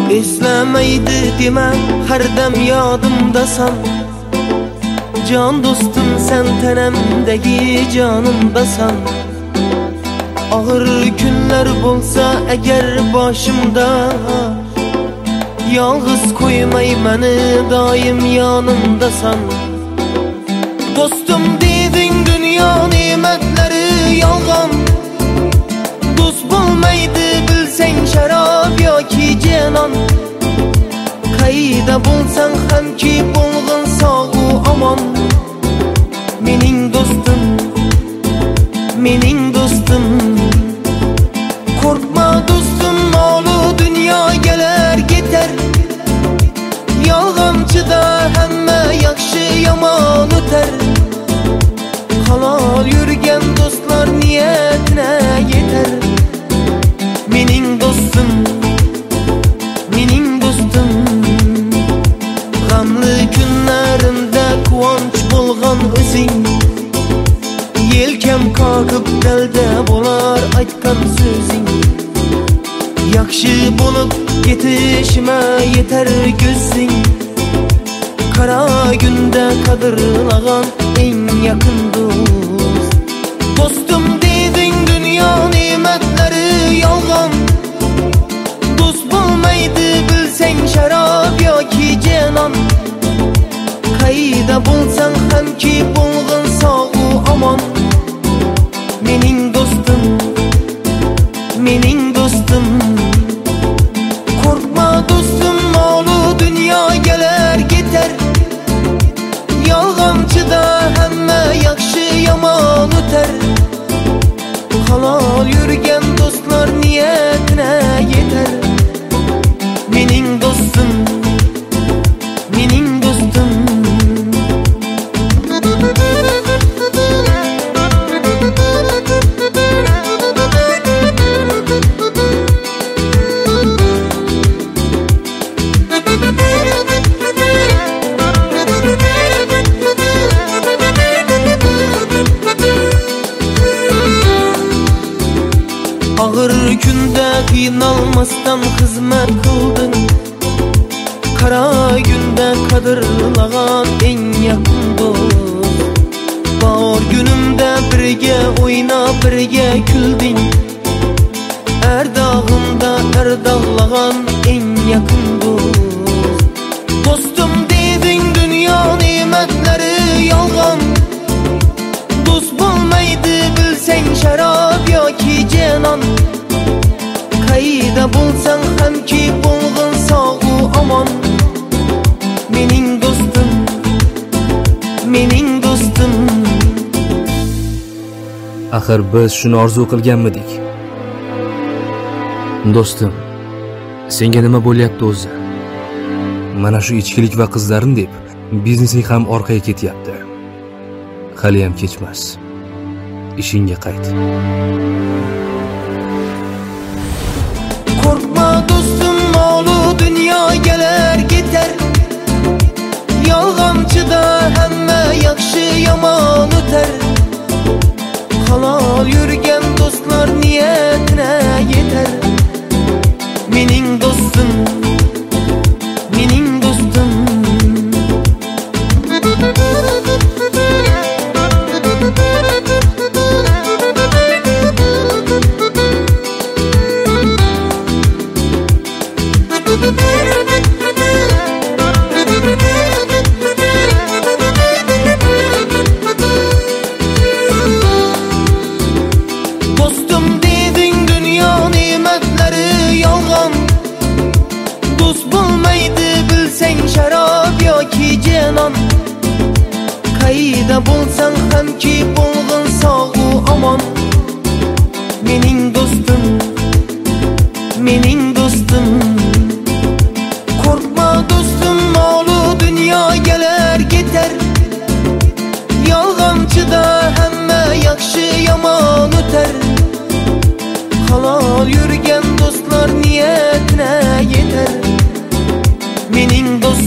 Eslamaydi dema har dam yodimdasan. Jon do'stim sen tanamdagi jonimdasan. Ağır kunlar bo'lsa agar boshimda, yolg'iz qo'ymay meni doim yonimdasan. Do'stim deding dunyo ne'matlari yolg'on. Do'st bo'lmaydi bilsang sharob yoki janon. Qayda bo'lsang hamki bo'lg'in sog' u omon. Mening do'stim, mening do'stim. Korkma do'stim, molu dunyo kelar ketar. Yolg'onchida hamma yaxshi yomon o'tar. Halol yurgan do'stlar niyatına yeter. Mening do'stim, mening do'stim. G'amli kunlarimda quvonch bo'lgan o'zing. Yelkam qoqib dalda bo'lar aytgan so'zing. Yaxshi bo'lib ketishime yeter ko'zing. Qara kunda qadrlagan eng yaqin do'st. Do'stim deding dunyo ne'matlari yolg'on. Do'st bo'lmaydi bilsang sharob yoki janon. Qayda bo'lsang hamki bo'lg'in sog' u omon. Mening do'stim, mening do'stim. Korkma do'stim, molu dunyo kelar ketar. Yolg'onchida hamma yaxshi yomon o'tar. Halol yurgan do'stlar niyatına yeter. Mening do'stim, mening do'stim. Ağır kunda qiynalmasdan xizmat qilding. Qara kunda qadrlagan eng yaqin do'st. Bor günimda birga o'ynab birga kulding. Ardog'imda ardog'lagan eng yaqin do'st. Do'stim deding dunyo ne'matlari yolg'on. Do'st bo'lmaydi bilsang sharob yoki janon. Qayda bo'lsang hamki bo'lg'in sog' u omon. Mening do'stim, mening do'stim. Axir biz shuni orzu qilganmidik? Do'stim, senga nima bo'lyapti o'zi? Mana shu ichkilik va qizlarni deb biznesing ham orqaga ketyapti. Hali ham kechmas. Ishingga qayt. Korkma do'stim, molu dunyo kelar ketar. Yolg'onchida hamma yaxshi yomon o'tar. Halol yurgan do'stlar niyatına yeter. Mening do'stim, mening do'stim. Do'stim deding dunyo ne'matlari yolg'on. Do'st bo'lmaydi bilsang sharob yoki janon. Qayda bo'lsang hamki bo'lg'in sog' u omon. Mening do'stim, mening do'stim. Korkma do'stim, molu dunyo kelar ketar. Yolg'onchida hamma yaxshi yomon o'tar. Halol yurgan do'stlar niyatına yeter. Mening do'stim.